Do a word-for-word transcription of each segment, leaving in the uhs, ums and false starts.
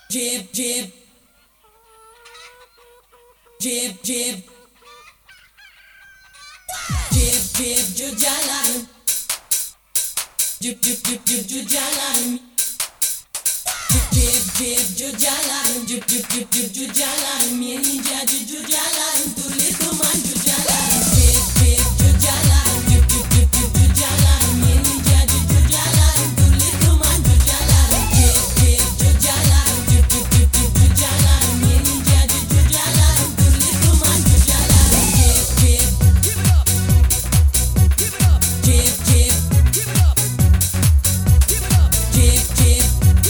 Jib, jib, jib, jib, jib, jib, ju jalan, jib, jib, jib, jib, ju jalan, jib, jib, jib, ju jalan, jib, jib, jib, jib, ju jalan, mieni jadi ju jalan, tulis teman ju jalan, jib, jib, ju jalan, jib, jib, jib, jib, ju jalan, mieni jadi ju jalan, tulis teman ju jalan, jib, jib, ju jalan, jib, jib, jib, jib, ju jalan, mieni jadi ju jalan, tulis teman ju jalan, jib, jib, jib, jib, jib, jib, jib.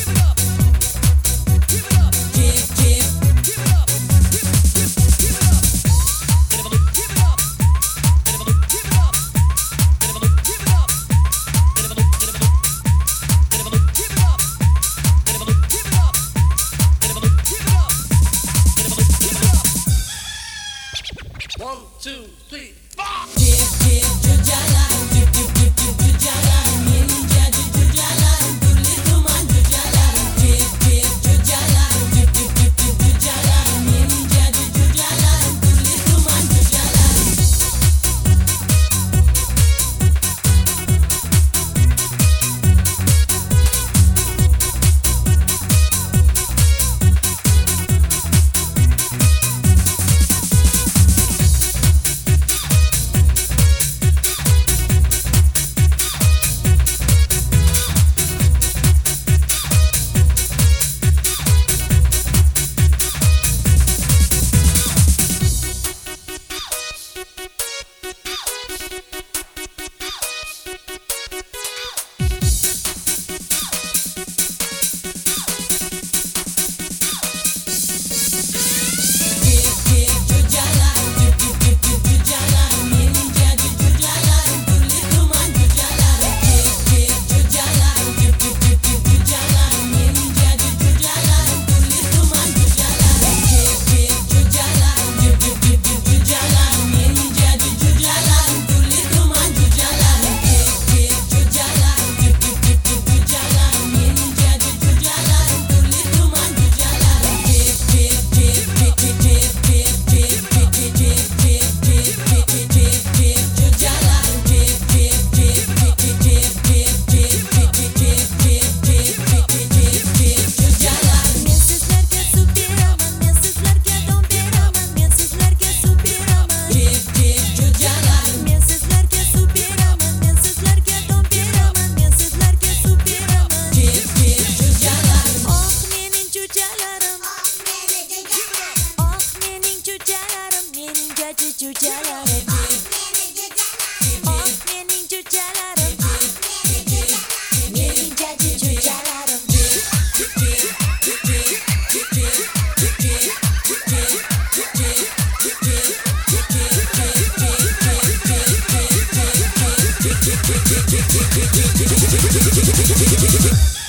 One, two, three, four. Jib, jib, ju jalan, jib, jib, jib, jib, ju jalan, mieni jadi ju jalan, tulis teman ju jalan, jib, jib, ju jalan, jib, jib, jib, jib, ju jalan, mieni jadi ju jalan, tulis teman ju jalan. Thank you.